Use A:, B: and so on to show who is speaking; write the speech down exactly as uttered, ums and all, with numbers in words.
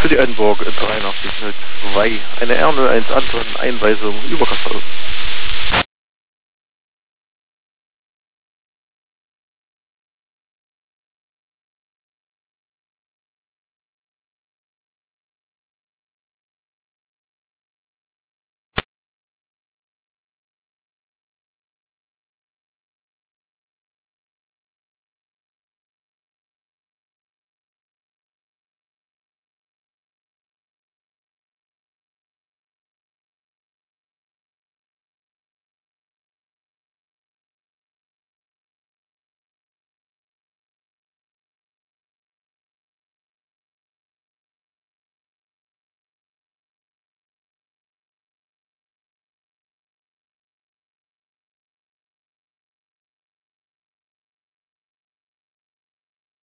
A: City Edinburgh dreiundachtzig null zwei, eine R null eins Anton, Einweisung über Kassel.